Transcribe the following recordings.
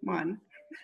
One.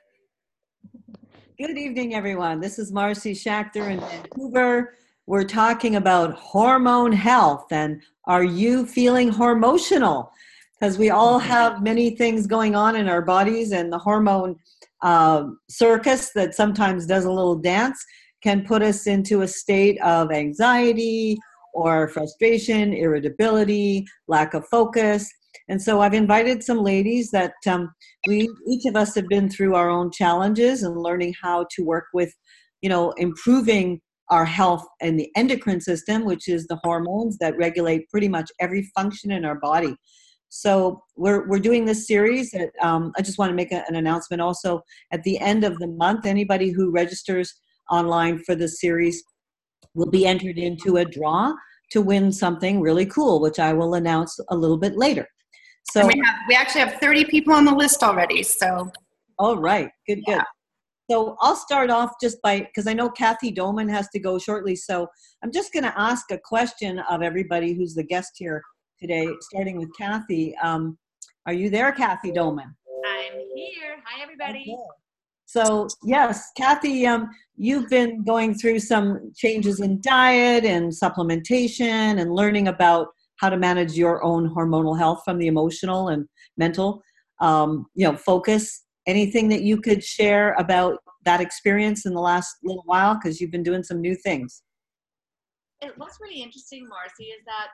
Good evening, everyone. This is Marcy Schachter in Vancouver. We're talking about hormone health, and are you feeling hormotional? Because we all have many things going on in our bodies, and the hormone circus that sometimes does a little dance can put us into a state of anxiety or frustration, irritability, lack of focus. And so I've invited some ladies that each of us have been through our own challenges and learning how to work with, improving our health and the endocrine system, which is the hormones that regulate pretty much every function in our body. So we're doing this series. I just want to make an announcement also. At the end of the month, anybody who registers online for the series will be entered into a draw to win something really cool, which I will announce a little bit later. So we actually have 30 people on the list already. So, all right, good. So I'll start off just because I know Kathy Doman has to go shortly. So I'm just going to ask a question of everybody who's the guest here today, starting with Kathy. Are you there, Kathy Doman? I'm here. Hi, everybody. Okay. So yes, Kathy, you've been going through some changes in diet and supplementation and learning about how to manage your own hormonal health from the emotional and mental, focus. Anything that you could share about that experience in the last little while, because you've been doing some new things. What's really interesting, Marcy, is that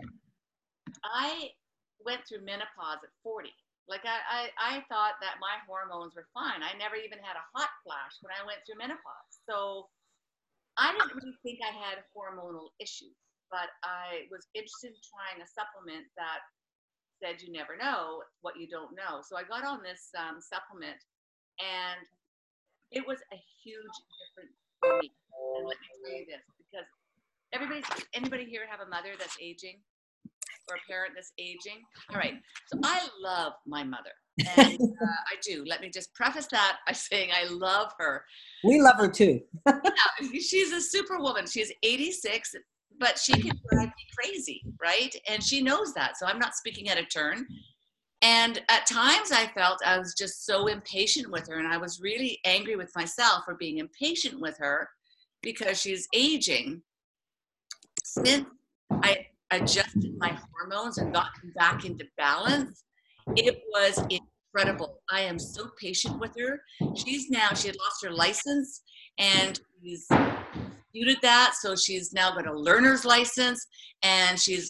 I went through menopause at 40. Like I thought that my hormones were fine. I never even had a hot flash when I went through menopause. So I didn't really think I had hormonal issues, but I was interested in trying a supplement that said you never know what you don't know. So I got on this supplement, and it was a huge difference for me. And let me tell you this, because anybody here have a mother that's aging? Or a parent that's aging? All right. So I love my mother. And I do. Let me just preface that by saying I love her. We love her too. Yeah, she's a superwoman. She's 86, but she can drive me crazy, right? And she knows that. So I'm not speaking out of turn. And at times I felt I was just so impatient with her. And I was really angry with myself for being impatient with her because she's aging. Since I adjusted my hormones and gotten back into balance, it was incredible. I am so patient with her. She had lost her license and she's disputed that, so she's now got a learner's license, and she's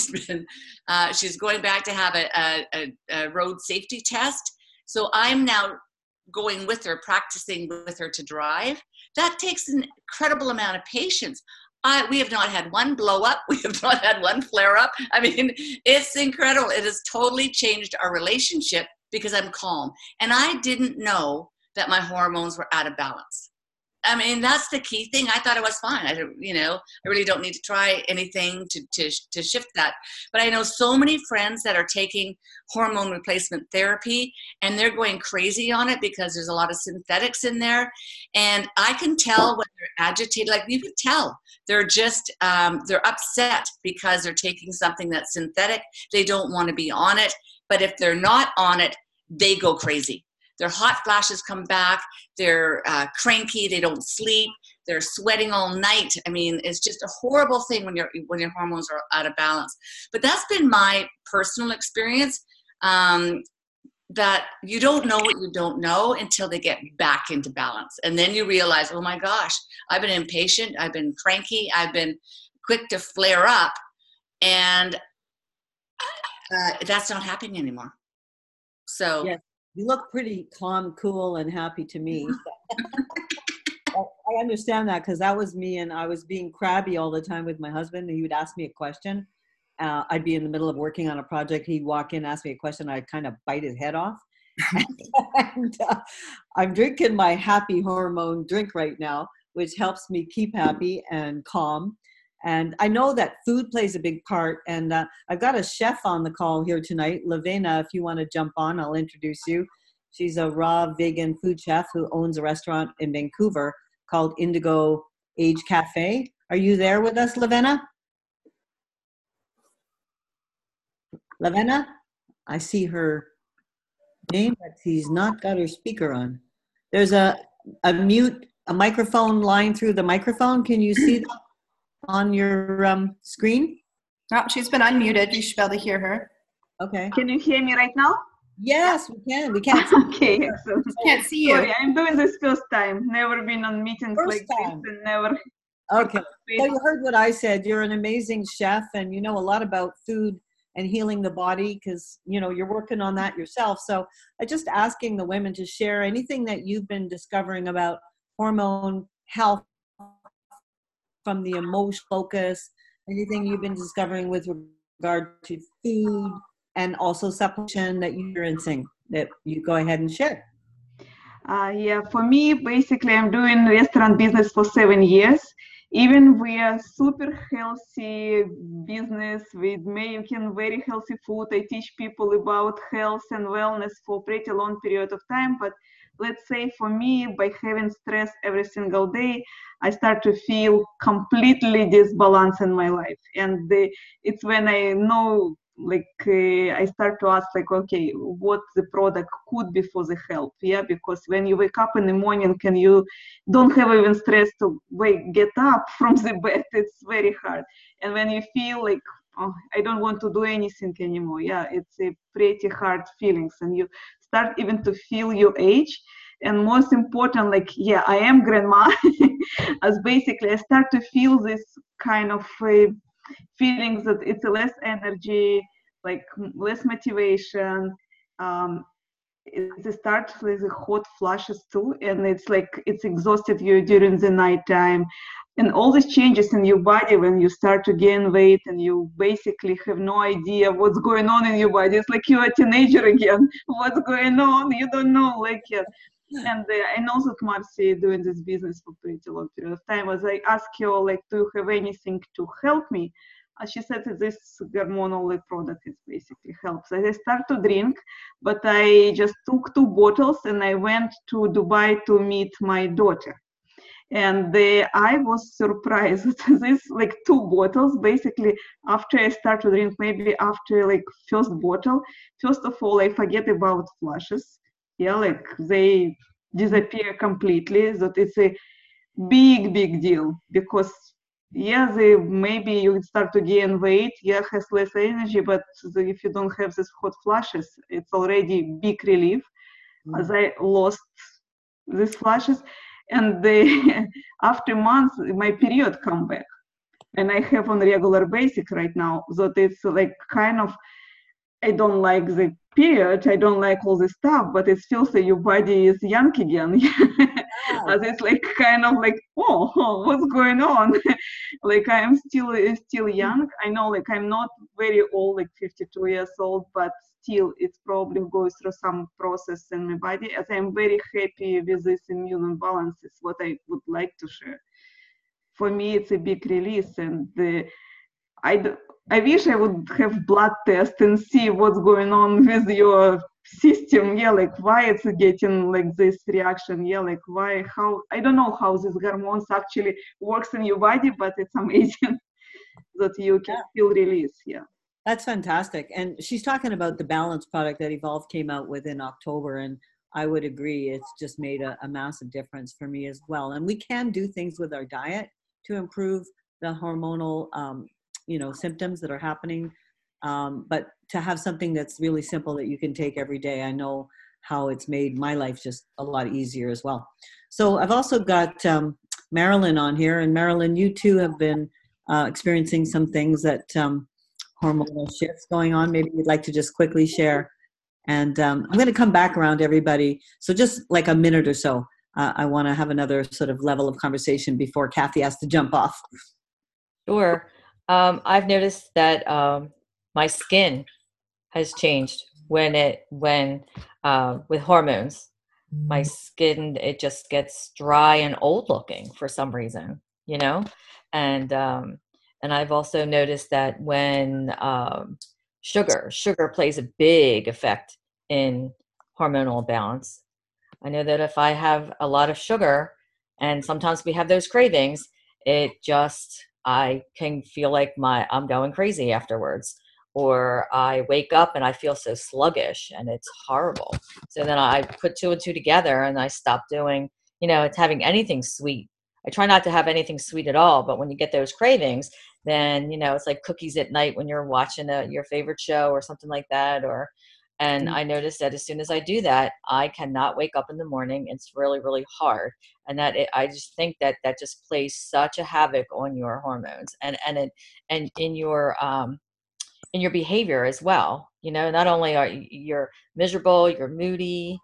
going back to have a road safety test. So I'm now going with her, practicing with her to drive. That takes an incredible amount of patience. We have not had one blow up. We have not had one flare up. I mean, it's incredible. It has totally changed our relationship because I'm calm. And I didn't know that my hormones were out of balance. I mean, that's the key thing. I thought I was fine. I really don't need to try anything to shift that. But I know so many friends that are taking hormone replacement therapy, and they're going crazy on it because there's a lot of synthetics in there. And I can tell when they're agitated. Like, you can tell they're just they're upset because they're taking something that's synthetic. They don't want to be on it. But if they're not on it, they go crazy. Their hot flashes come back. They're cranky. They don't sleep. They're sweating all night. I mean, it's just a horrible thing when your hormones are out of balance. But that's been my personal experience, that you don't know what you don't know until they get back into balance. And then you realize, oh my gosh, I've been impatient. I've been cranky. I've been quick to flare up. And that's not happening anymore. So. Yes. You look pretty calm, cool, and happy to me. So I understand that, because that was me, and I was being crabby all the time with my husband. He would ask me a question. I'd be in the middle of working on a project. He'd walk in, ask me a question. I'd kind of bite his head off. And I'm drinking my happy hormone drink right now, which helps me keep happy and calm. And I know that food plays a big part. And I've got a chef on the call here tonight. Lavena, if you want to jump on, I'll introduce you. She's a raw vegan food chef who owns a restaurant in Vancouver called Indigo Age Cafe. Are you there with us, Lavena? Lavena? I see her name, but he's not got her speaker on. There's a microphone line through the microphone. Can you see that on your screen? Oh, she's been unmuted. You should be able to hear her. Okay. Can you hear me right now? Yes, we can. We can't. Okay, excellent. Can't see you. Sorry, I'm doing this first time. Never been on meetings First like time. this and never. Okay. So you heard what I said. You're an amazing chef and you know a lot about food and healing the body because, you know, you're working on that yourself. So I just asking the women to share anything that you've been discovering about hormone health from the emotional focus, anything you've been discovering with regard to food and also supplementation that you're experiencing that you go ahead and share. Yeah, for me, basically, I'm doing restaurant business for 7 years. Even we are super healthy business with making very healthy food. I teach people about health and wellness for pretty long period of time. But let's say for me, by having stress every single day, I start to feel completely disbalanced in my life. And it's when I know, I start to ask, okay, what the product could be for the help. Yeah, because when you wake up in the morning and you don't have even stress to get up from the bed, it's very hard. And when you feel like, oh, I don't want to do anything anymore, yeah, it's a pretty hard feelings, and you start even to feel your age. And most important, yeah, I am grandma, as basically I start to feel this kind of feelings that it's less energy, less motivation. It starts with the hot flushes too, and it's exhausted you during the night time. And all these changes in your body when you start to gain weight and you basically have no idea what's going on in your body. It's like you're a teenager again. What's going on? You don't know, yeah. And I know that Marcy doing this business for pretty long period of time. As I ask her, do you have anything to help me? She said that this hormonal product is basically helps. I start to drink, but I just took 2 bottles and I went to Dubai to meet my daughter. And I was surprised that this 2 bottles, basically after I start to drink, maybe after first bottle, first of all, I forget about flushes. Yeah, they disappear completely. That it's a big deal because yeah, maybe you start to gain weight, yeah, has less energy, but if you don't have this hot flashes, it's already big relief. As I lost these flashes, and after months, my period come back, and I have on regular basis right now. So it's kind of, I don't like the period, I don't like all this stuff, but it feels like your body is young again. As it's kind of oh, what's going on? I am still young. I know I'm not very old, 52 years old, but still it's probably goes through some process in my body. As I'm very happy with this immune imbalance, is what I would like to share. For me, it's a big release, and I wish I would have blood test and see what's going on with your system. Yeah, why it's getting this reaction. Yeah, why, how, I don't know how these hormones actually works in your body, but it's amazing that you can feel release. Yeah. That's fantastic. And she's talking about the Balance product that Evolve came out with in October. And I would agree, it's just made a massive difference for me as well. And we can do things with our diet to improve the hormonal symptoms that are happening. But to have something that's really simple that you can take every day, I know how it's made my life just a lot easier as well. So I've also got Marilyn on here. And Marilyn, you too have been experiencing some things that hormonal shifts going on. Maybe you'd like to just quickly share. And I'm going to come back around to everybody. So just a minute or so, I want to have another sort of level of conversation before Kathy has to jump off. Sure. I've noticed that my skin has changed with hormones. My skin, it just gets dry and old looking for some reason, and I've also noticed that when sugar plays a big effect in hormonal balance. I know that if I have a lot of sugar, and sometimes we have those cravings, I can feel like I'm going crazy afterwards. or I wake up and I feel so sluggish and it's horrible. So then I put two and two together and I stop doing, it's having anything sweet. I try not to have anything sweet at all, but when you get those cravings, then, it's like cookies at night when you're watching your favorite show or something like that. And I noticed that as soon as I do that, I cannot wake up in the morning. It's really, really hard. And I just think that just plays such a havoc on your hormones and in your behavior as well. Not only are you're miserable, you're moody.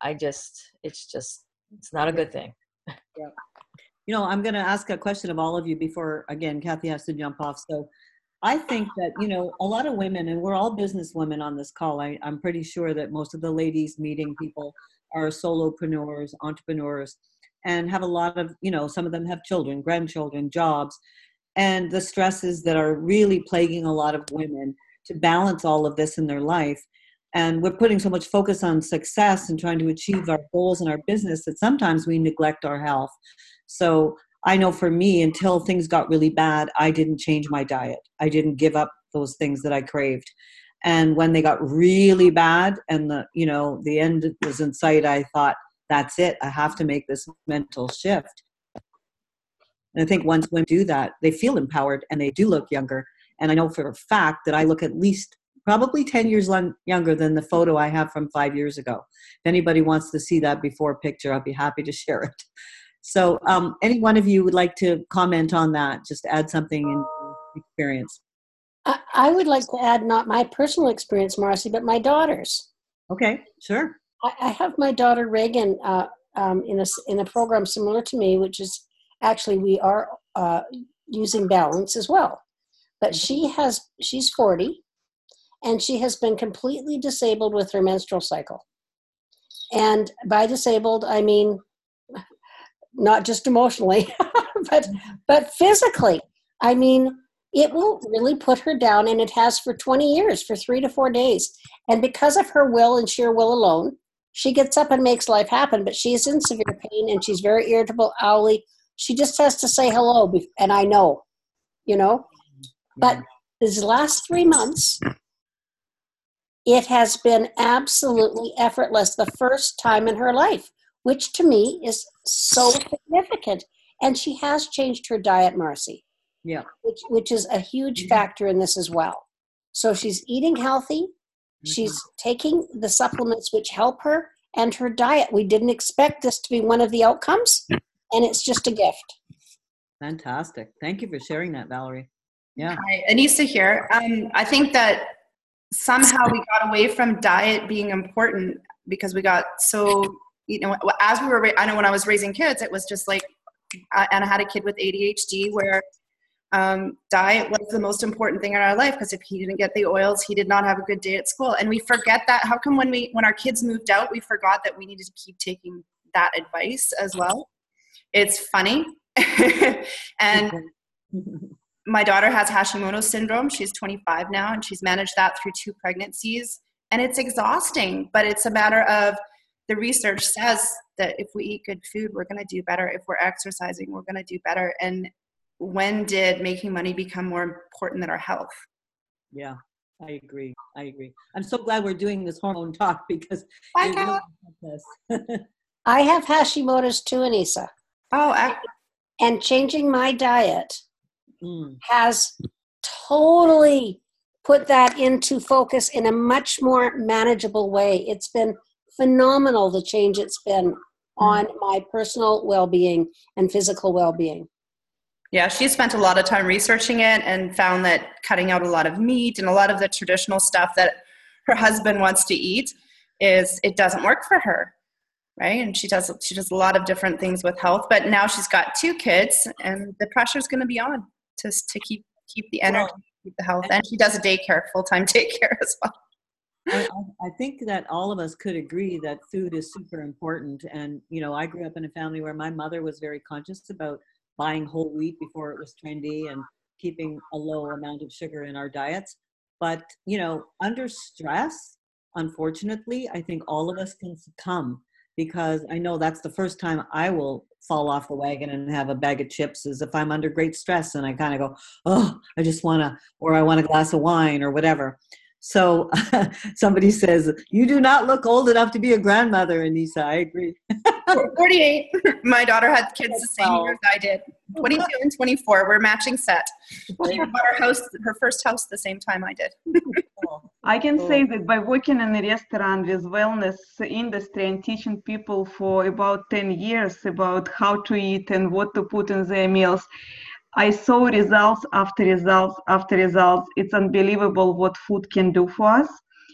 It's not a good thing. Yeah. I'm going to ask a question of all of you before, again, Kathy has to jump off. So I think that, a lot of women, and we're all business women on this call. I'm pretty sure that most of the ladies meeting people are solopreneurs, entrepreneurs, and have a lot of, some of them have children, grandchildren, jobs, and the stresses that are really plaguing a lot of women to balance all of this in their life. And we're putting so much focus on success and trying to achieve our goals in our business that sometimes we neglect our health. So I know for me, until things got really bad, I didn't change my diet. I didn't give up those things that I craved. And when they got really bad and the end was in sight, I thought, that's it. I have to make this mental shift. And I think once women do that, they feel empowered and they do look younger. And I know for a fact that I look at least probably 10 years younger than the photo I have from 5 years ago. If anybody wants to see that before picture, I'll be happy to share it. So any one of you would like to comment on that, just add something in experience. I would like to add not my personal experience, Marcy, but my daughter's. Okay, sure. I have my daughter Reagan in a program similar to me, which is actually we are using balance as well. But she's 40, and she has been completely disabled with her menstrual cycle. And by disabled, I mean not just emotionally, but physically. I mean, it will really put her down, and it has for 20 years, for 3 to 4 days. And because of her will and sheer will alone, she gets up and makes life happen, but she is in severe pain, and she's very irritable, owly. She just has to say hello, and I know, But these last 3 months, it has been absolutely effortless, the first time in her life, which to me is so significant. And she has changed her diet, Marcy. Yeah. Which is a huge factor in this as well. So she's eating healthy. She's taking the supplements which help her, and her diet. We didn't expect this to be one of the outcomes, and it's just a gift. Fantastic. Thank you for sharing that, Valerie. Yeah. Hi, Anissa here. I think that somehow we got away from diet being important because we got so, as we were, I know when I was raising kids, it was just like, and I had a kid with ADHD where diet was the most important thing in our life, because if he didn't get the oils, he did not have a good day at school. And we forget that. How come when our kids moved out, we forgot that we needed to keep taking that advice as well? It's funny. And my daughter has Hashimoto's syndrome. She's 25 now, and she's managed that through 2 pregnancies. And it's exhausting, but it's a matter of, the research says that if we eat good food, we're going to do better. If we're exercising, we're going to do better. And when did making money become more important than our health? Yeah, I agree. I'm so glad we're doing this hormone talk, because I have Hashimoto's too, Anissa. Oh, and changing my diet has totally put that into focus in a much more manageable way. It's been phenomenal, the change it's been on my personal well-being and physical well-being. Yeah, she spent a lot of time researching it and found that cutting out a lot of meat and a lot of the traditional stuff that her husband wants to eat it doesn't work for her, right? And she does a lot of different things with health, but now she's got 2 kids, and the pressure's going to be on to keep the energy, keep the health, and she does a daycare, full-time daycare as well. I think that all of us could agree that food is super important. And, I grew up in a family where my mother was very conscious about buying whole wheat before it was trendy and keeping a low amount of sugar in our diets. But, under stress, unfortunately, I think all of us can succumb, because I know that's the first time I will fall off the wagon and have a bag of chips is if I'm under great stress and I kind of go, oh, I just want to, or I want a glass of wine or whatever. So somebody says, you do not look old enough to be a grandmother. And Nisa, I agree. 48. My daughter had kids the same year as I did. 22 and 24. We're matching set. She bought her first house the same time I did. I can say that by working in a restaurant with wellness industry and teaching people for about 10 years about how to eat and what to put in their meals, I saw results after results after results. It's unbelievable what food can do for us.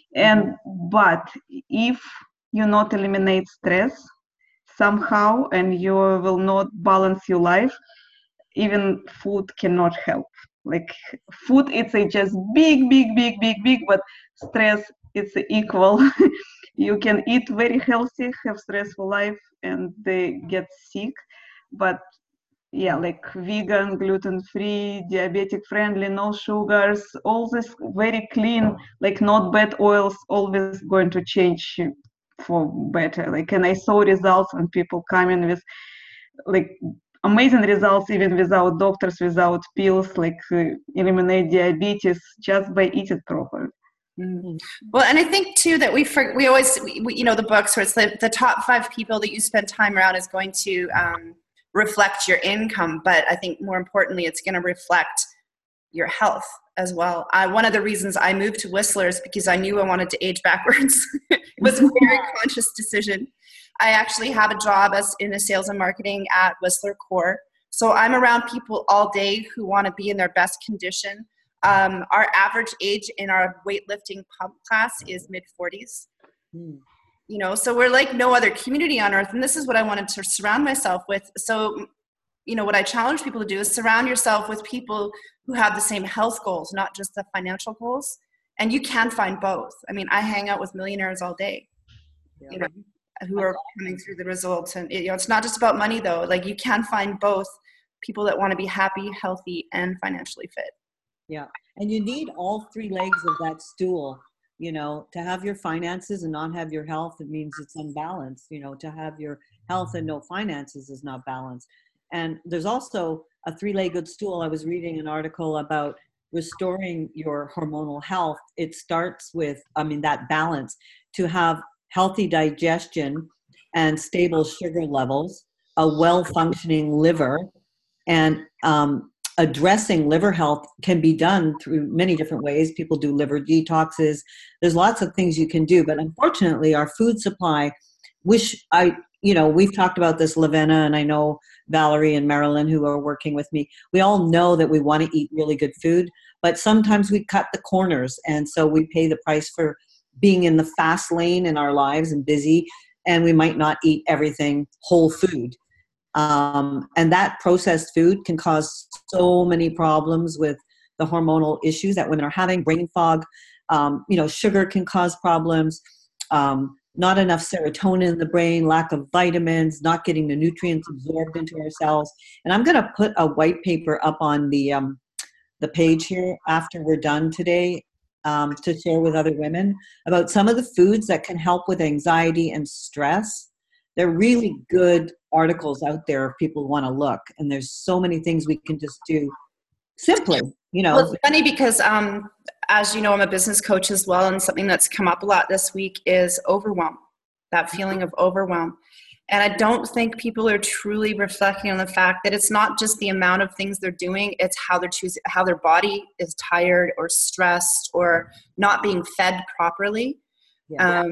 But if you not eliminate stress somehow and you will not balance your life, even food cannot help. Like food, it's a just big, but stress, it's equal. You can eat very healthy, have stressful life, and they get sick. But yeah, like vegan, gluten-free, diabetic-friendly, no sugars, all this very clean, like not bad oils, always going to change for better. Like, and I saw results and people coming with like amazing results, even without doctors, without pills, like eliminate diabetes just by eating properly. Mm-hmm. Well, and I think too that we always, you know, the books where it's the top 5 people that you spend time around is going to reflect your income, but I think more importantly, it's going to reflect your health as well. One of the reasons I moved to Whistler is because I knew I wanted to age backwards. It was a very conscious decision. I actually have a job in the sales and marketing at Whistler Core. So I'm around people all day who want to be in their best condition. Our average age in our weightlifting pump class is mid-40s. You know, so we're like no other community on earth. And this is what I wanted to surround myself with. So, you know, what I challenge people to do is surround yourself with people who have the same health goals, not just the financial goals. And you can find both. I mean, I hang out with millionaires all day, you know, who are coming through the results. And, you know, it's not just about money though. Like you can find both people that want to be happy, healthy, and financially fit. Yeah. And you need all 3 legs of that stool. You know, to have your finances and not have your health, it means it's unbalanced. You know, to have your health and no finances is not balanced. And there's also a 3-legged stool. I was reading an article about restoring your hormonal health. It starts with, that balance, to have healthy digestion and stable sugar levels, a well-functioning liver, and addressing liver health can be done through many different ways. People do liver detoxes. There's lots of things you can do, but unfortunately our food supply, we've talked about this, Lavenna, and I know Valerie and Marilyn who are working with me. We all know that we want to eat really good food, but sometimes we cut the corners. And so we pay the price for being in the fast lane in our lives and busy, and we might not eat everything whole food. And that processed food can cause so many problems with the hormonal issues that women are having, brain fog. Sugar can cause problems, not enough serotonin in the brain, lack of vitamins, not getting the nutrients absorbed into our cells. And I'm going to put a white paper up on the page here after we're done today to share with other women about some of the foods that can help with anxiety and stress. They're really good articles out there if people want to look. And there's so many things we can just do simply, you know. Well, it's funny because, as you know, I'm a business coach as well. And something that's come up a lot this week is overwhelm, that feeling of overwhelm. And I don't think people are truly reflecting on the fact that it's not just the amount of things they're doing, it's how they're choosing, how their body is tired or stressed or not being fed properly. Yeah.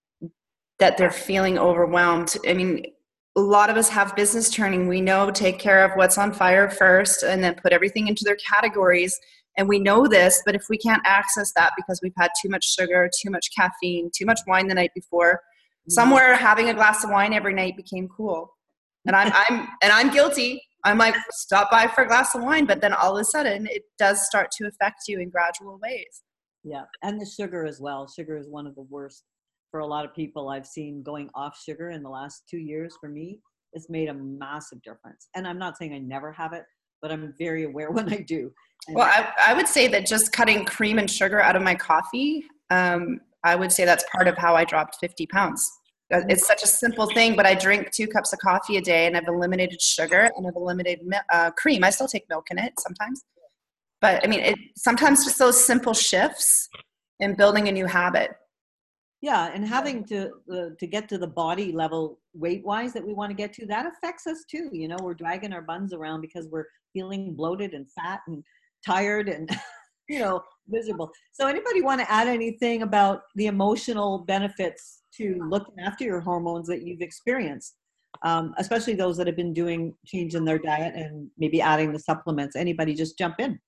That they're feeling overwhelmed. I mean, a lot of us have business training. We know take care of what's on fire first and then put everything into their categories. And we know this, but if we can't access that because we've had too much sugar, too much caffeine, too much wine the night before, somewhere having a glass of wine every night became cool. And I'm guilty. I'm like, stop by for a glass of wine. But then all of a sudden it does start to affect you in gradual ways. Yeah. And the sugar as well. Sugar is one of the worst. For a lot of people I've seen going off sugar in the last 2 years, for me, it's made a massive difference. And I'm not saying I never have it, but I'm very aware when I do. And well, I would say that just cutting cream and sugar out of my coffee, I would say that's part of how I dropped 50 pounds. It's such a simple thing, but I drink 2 cups of coffee a day, and I've eliminated sugar, and I've eliminated cream. I still take milk in it sometimes. But I mean, sometimes just those simple shifts in building a new habit. Yeah, and having to get to the body level weight-wise that we want to get to, that affects us too. You know, we're dragging our buns around because we're feeling bloated and fat and tired and, you know, miserable. So anybody want to add anything about the emotional benefits to looking after your hormones that you've experienced, especially those that have been doing change in their diet and maybe adding the supplements? Anybody just jump in.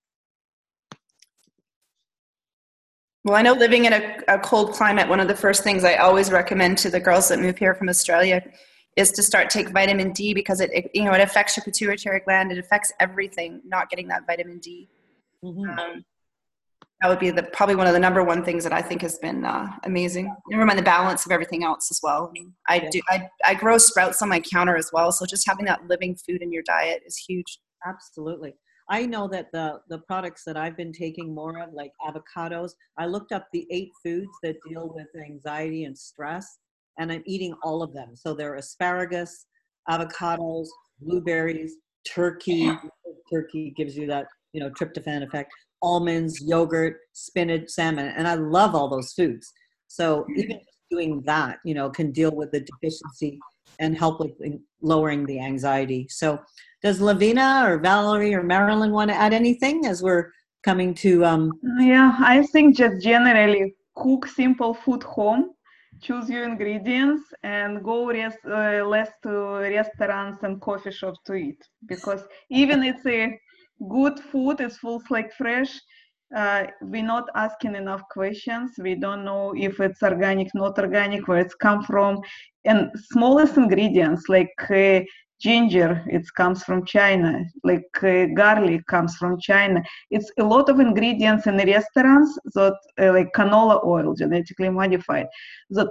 Well, I know living in a cold climate, one of the first things I always recommend to the girls that move here from Australia is to start take vitamin D, because it affects your pituitary gland. It affects everything, not getting that vitamin D. Mm-hmm. That would be probably one of the number one things that I think has been amazing. Never mind the balance of everything else as well. I grow sprouts on my counter as well, so just having that living food in your diet is huge. Absolutely. I know that the products that I've been taking more of, like avocados, I looked up the 8 foods that deal with anxiety and stress, and I'm eating all of them. So they're asparagus, avocados, blueberries, turkey. Turkey gives you that, you know, tryptophan effect. Almonds, yogurt, spinach, salmon, and I love all those foods. So even just doing that, you know, can deal with the deficiency and help with lowering the anxiety. So does Lavina or Valerie or Marilyn want to add anything as we're coming to Yeah, I think just generally cook simple food home, choose your ingredients, and go less to restaurants and coffee shops to eat, because even it's a good food, it feels like fresh. We're not asking enough questions. We don't know if it's organic, not organic, where it's come from. And smallest ingredients like ginger, it comes from China, like garlic comes from China. It's a lot of ingredients in the restaurants that like canola oil, genetically modified, that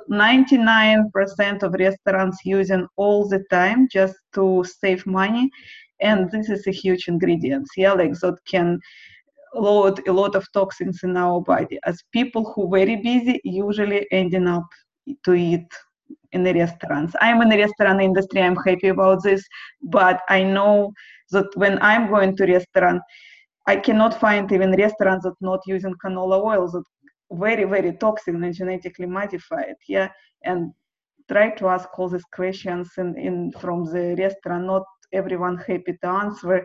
99% of restaurants using all the time just to save money. And this is a huge ingredient, yeah, like that can load a lot of toxins in our body. As people who very busy usually ending up to eat in the restaurants. I'm in the restaurant industry, I'm happy about this, but I know that when I'm going to restaurant, I cannot find even restaurants that not using canola oil, that very, very toxic and genetically modified, yeah, and try to ask all these questions in from the restaurant, not everyone happy to answer.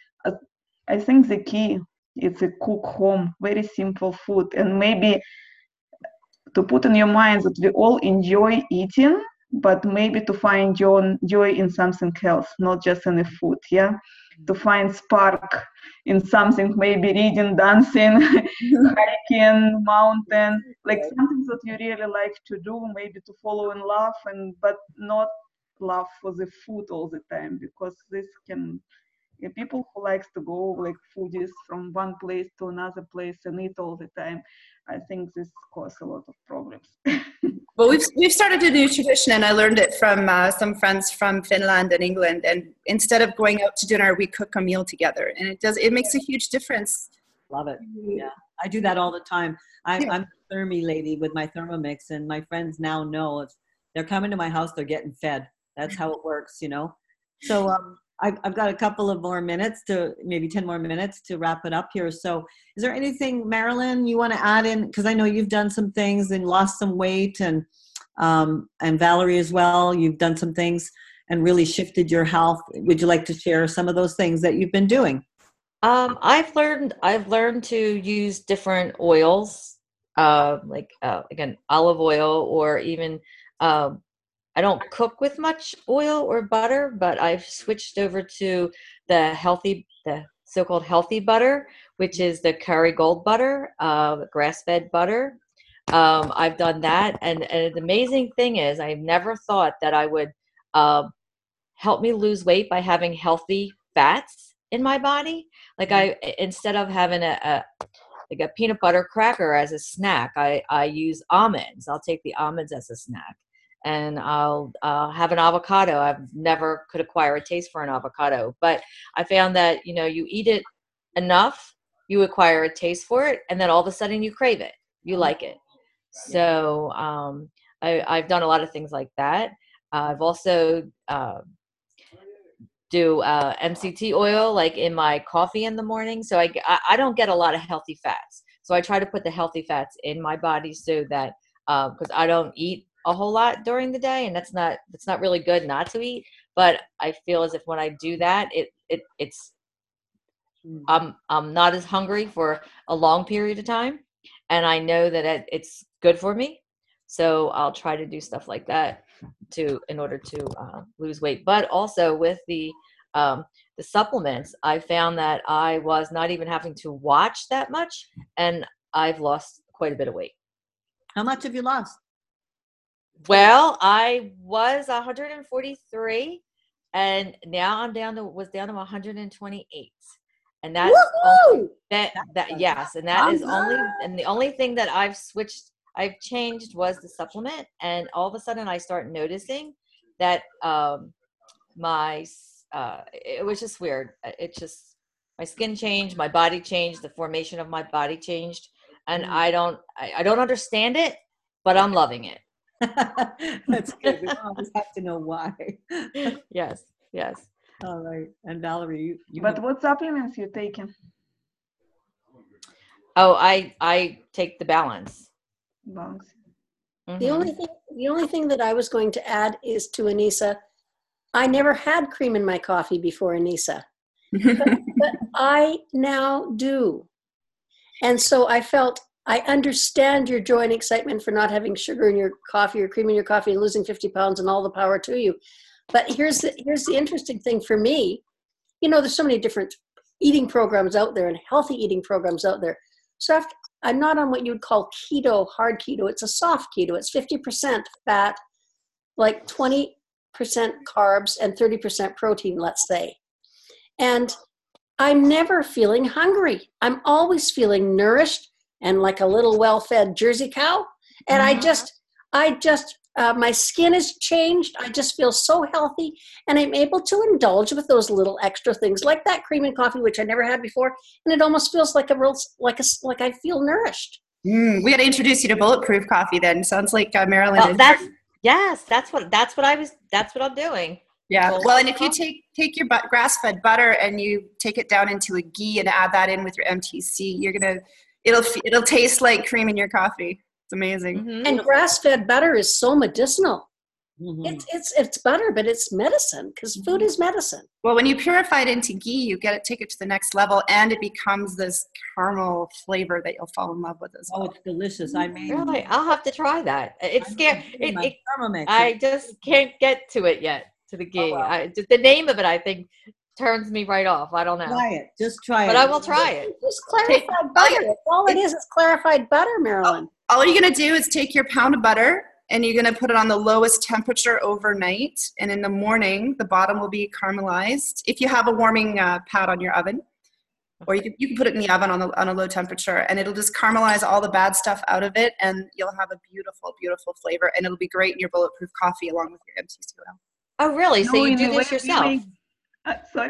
I think the key is a cook home, very simple food, and maybe to put in your mind that we all enjoy eating, but maybe to find joy in something else, not just in the food, yeah? To find spark in something, maybe reading, dancing, hiking, mountain, like something that you really like to do, maybe to follow in love, but not love for the food all the time, because this can, people who likes to go like foodies from one place to another place and eat all the time, I think this causes a lot of problems. Well, we've started a new tradition, and I learned it from some friends from Finland and England. And instead of going out to dinner, we cook a meal together, and it makes a huge difference. Love it. Yeah, I do that all the time. I'm a Thermi lady with my Thermomix, and my friends now know if they're coming to my house, they're getting fed. That's how it works, you know. So I've got a couple of more minutes, to maybe 10 more minutes to wrap it up here. So is there anything, Marilyn, you want to add in? Because I know you've done some things and lost some weight, and Valerie as well. You've done some things and really shifted your health. Would you like to share some of those things that you've been doing? I've learned to use different oils, again, olive oil, or even I don't cook with much oil or butter, but I've switched over to the so-called healthy butter, which is the Kerrygold butter, grass-fed butter. I've done that, and the amazing thing is, I never thought that I would help me lose weight by having healthy fats in my body. Like instead of having a peanut butter cracker as a snack, I use almonds. I'll take the almonds as a snack. And I'll have an avocado. I've never could acquire a taste for an avocado, but I found that, you eat it enough, you acquire a taste for it, and then all of a sudden you crave it. You like it. So I've done a lot of things like that. I've also do MCT oil like in my coffee in the morning. So I don't get a lot of healthy fats. So I try to put the healthy fats in my body so that because I don't eat a whole lot during the day, and that's not really good not to eat. But I feel as if when I do that, it's I'm not as hungry for a long period of time, and I know that it's good for me. So I'll try to do stuff like that in order to lose weight. But also with the supplements, I found that I was not even having to watch that much, and I've lost quite a bit of weight. How much have you lost? Well, I was 143, and now I'm down to 128. And that's only, yes, and that is only, and the only thing that I've changed was the supplement, and all of a sudden I start noticing that it was just weird. My skin changed, my body changed, the formation of my body changed, and I don't understand it, but I'm loving it. That's good. We always have to know why. Yes. All right. And Valerie, you But what supplements you taking? Oh, I take the balance. Balance. Mm-hmm. The only thing that I was going to add is to Anissa, I never had cream in my coffee before, Anissa, but I now do. And so I felt, I understand your joy and excitement for not having sugar in your coffee or cream in your coffee and losing 50 pounds, and all the power to you. But here's the interesting thing for me. You know, there's so many different eating programs out there and healthy eating programs out there. So I'm not on what you would call keto, hard keto. It's a soft keto. It's 50% fat, like 20% carbs and 30% protein, let's say. And I'm never feeling hungry. I'm always feeling nourished and like a little well-fed Jersey cow. And I just, my skin has changed. I just feel so healthy, and I'm able to indulge with those little extra things like that cream and coffee, which I never had before. And it almost feels like like I feel nourished. We got to introduce you to Bulletproof Coffee then. Sounds like Marilyn. Oh, that's what I'm doing. Yeah. Well, and if you take your grass-fed butter and you take it down into a ghee and add that in with your MTC, it'll taste like cream in your coffee. It's amazing. Mm-hmm. And grass-fed butter is so medicinal. Mm-hmm. It's butter, but it's medicine, because food is medicine. Well, when you purify it into ghee, you take it to the next level, and it becomes this caramel flavor that you'll fall in love with as well. Oh, it's delicious. I made Really, I'll have to try that. It's scary. Thermomix. I just can't get to it yet, to the ghee. Oh, well. The name of it, I think, turns me right off. I don't know. Try it. Just try it. But I will try it. It's clarified butter. All it is clarified butter, Marilyn. All you're going to do is take your pound of butter, and you're going to put it on the lowest temperature overnight. And in the morning, the bottom will be caramelized. If you have a warming pad on your oven, or you can put it in the oven on a low temperature, and it'll just caramelize all the bad stuff out of it, and you'll have a beautiful, beautiful flavor. And it'll be great in your Bulletproof Coffee along with your MTC oil. Oh, really? So you do this yourself? Sorry.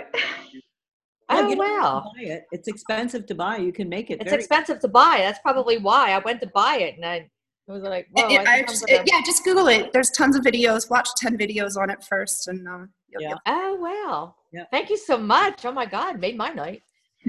Oh, wow. Buy it. It's expensive to buy. You can make it. It's expensive to buy. That's probably why I went to buy it, and I was like, whoa. Just Google it. There's tons of videos. Watch 10 videos on it first. And Oh, wow. Yeah. Thank you so much. Oh, my God. Made my night.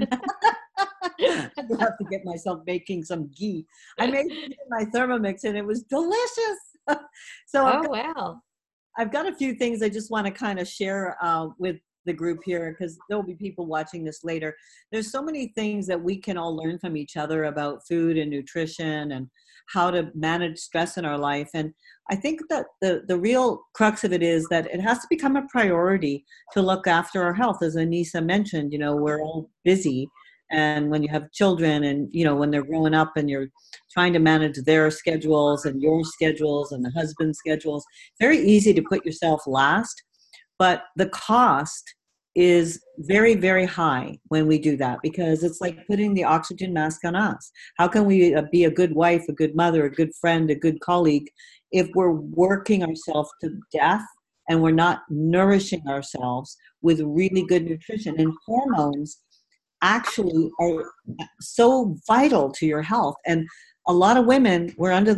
I have to get myself making some ghee. I made it in my Thermomix, and it was delicious. Wow. I've got a few things I just want to kind of share with the group here, because there'll be people watching this later. There's so many things that we can all learn from each other about food and nutrition and how to manage stress in our life. And I think that the real crux of it is that it has to become a priority to look after our health. As Anissa mentioned, we're all busy. And when you have children and, when they're growing up and you're trying to manage their schedules and your schedules and the husband's schedules, very easy to put yourself last. But the cost is very, very high when we do that, because it's like putting the oxygen mask on us. How can we be a good wife, a good mother, a good friend, a good colleague if we're working ourselves to death and we're not nourishing ourselves with really good nutrition? And hormones actually are so vital to your health. And a lot of women, we're under the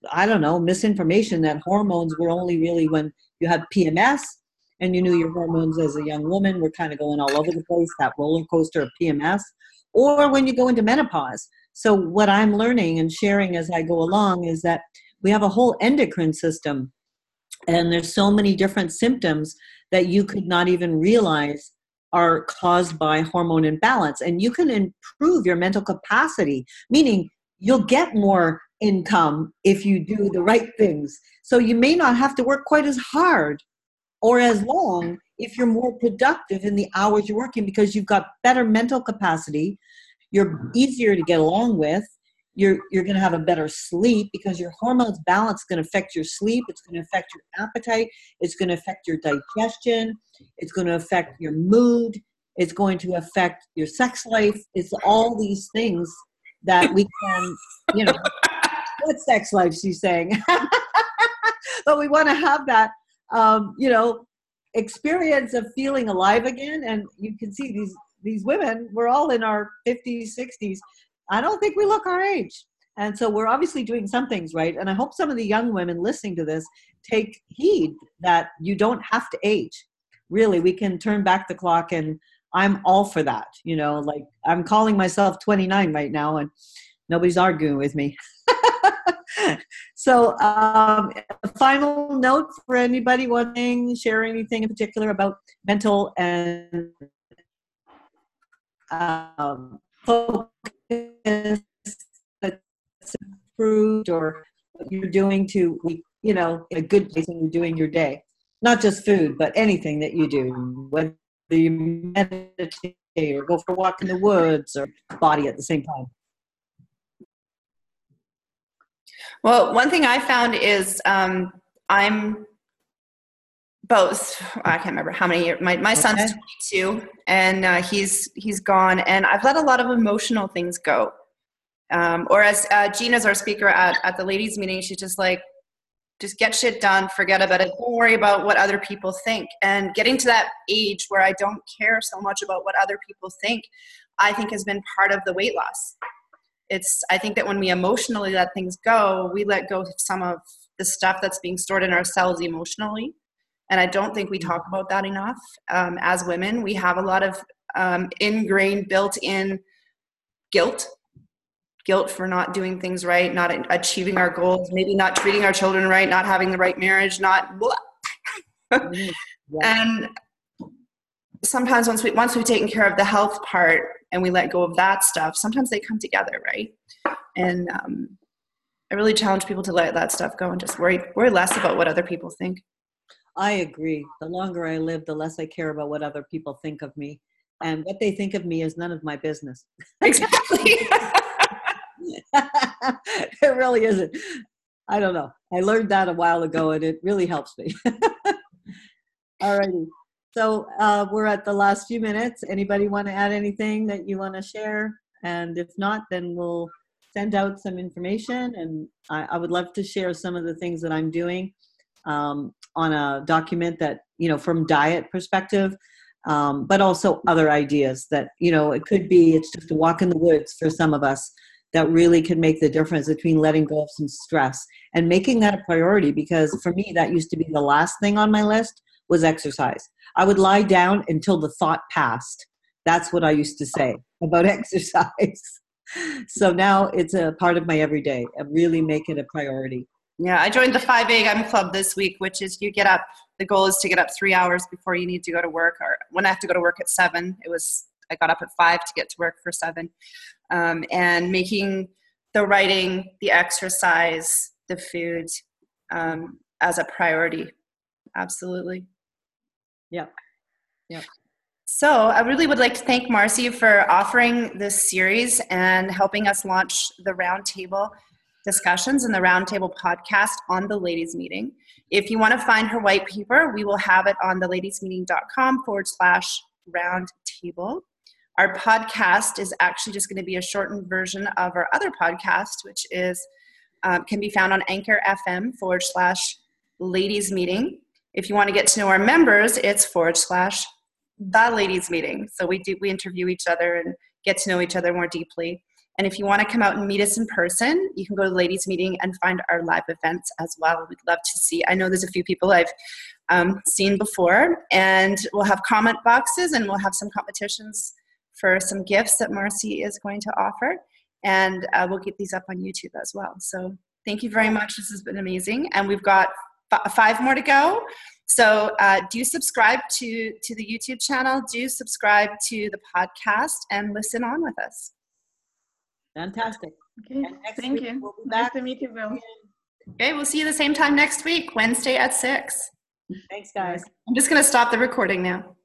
I don't know, misinformation that hormones were only really when you had PMS and you knew your hormones as a young woman were kind of going all over the place, that roller coaster of PMS, or when you go into menopause. So what I'm learning and sharing as I go along is that we have a whole endocrine system, and there's so many different symptoms that you could not even realize are caused by hormone imbalance. And you can improve your mental capacity, meaning you'll get more income if you do the right things. So you may not have to work quite as hard or as long if you're more productive in the hours you're working, because you've got better mental capacity, you're easier to get along with, you're going to have a better sleep because your hormones balance is going to affect your sleep, it's going to affect your appetite, it's going to affect your digestion, it's going to affect your mood, it's going to affect your sex life. It's all these things that we can, what sex life she's saying. But we want to have that, experience of feeling alive again. And you can see these women, we're all in our 50s, 60s. I don't think we look our age. And so we're obviously doing some things right. And I hope some of the young women listening to this take heed that you don't have to age. Really, we can turn back the clock, and I'm all for that. Like I'm calling myself 29 right now and nobody's arguing with me. So a final note for anybody wanting, share anything in particular about mental and focus that's improved, or what you're doing to, in a good place when you're doing your day. Not just food, but anything that you do, whether you meditate or go for a walk in the woods or body at the same time. Well, one thing I found is I'm both, I can't remember how many years, my son's 22 and he's gone, and I've let a lot of emotional things go. Or as Gina's our speaker at the ladies meeting, she's just like, just get shit done, forget about it, don't worry about what other people think. And getting to that age where I don't care so much about what other people think, I think has been part of the weight loss. I think that when we emotionally let things go, we let go of some of the stuff that's being stored in our cells emotionally. And I don't think we talk about that enough. As women, we have a lot of ingrained, built-in guilt for not doing things right, not achieving our goals, maybe not treating our children right, not having the right marriage, not blah. And sometimes once we've taken care of the health part and we let go of that stuff, sometimes they come together, right? And I really challenge people to let that stuff go and just worry less about what other people think. I agree. The longer I live, the less I care about what other people think of me. And what they think of me is none of my business. Exactly. It really isn't. I don't know. I learned that a while ago, and it really helps me. All righty. So we're at the last few minutes. Anybody want to add anything that you want to share? And if not, then we'll send out some information. And I would love to share some of the things that I'm doing on a document that, from diet perspective, but also other ideas that, it could be, it's just a walk in the woods for some of us that really can make the difference between letting go of some stress and making that a priority. Because for me, that used to be the last thing on my list was exercise. I would lie down until the thought passed. That's what I used to say about exercise. So now it's a part of my everyday. I really make it a priority. Yeah, I joined the 5 a.m. club this week, which is you get up, the goal is to get up 3 hours before you need to go to work. Or when I have to go to work at 7, I got up at 5 to get to work for 7. And making the writing, the exercise, the food as a priority. Absolutely. Yep. So I really would like to thank Marcy for offering this series and helping us launch the roundtable discussions and the roundtable podcast on the ladies meeting. If you want to find her white paper, we will have it on theladiesmeeting.com/roundtable. Our podcast is actually just going to be a shortened version of our other podcast, which is can be found on Anchor FM /ladies meeting. If you want to get to know our members, it's /the ladies meeting. So we interview each other and get to know each other more deeply. And if you want to come out and meet us in person, you can go to the ladies meeting and find our live events as well. We'd love to see. I know there's a few people I've seen before, and we'll have comment boxes, and we'll have some competitions for some gifts that Marcy is going to offer. And we'll get these up on YouTube as well. So thank you very much. This has been amazing. And we've got 5 more to go. So do subscribe to the YouTube channel. Do subscribe to the podcast and listen on with us. Fantastic. Okay, thank you. We'll be Nice back. to meet you, Bill. Okay, we'll see you the same time next week, Wednesday at 6. Thanks, guys. I'm just going to stop the recording now.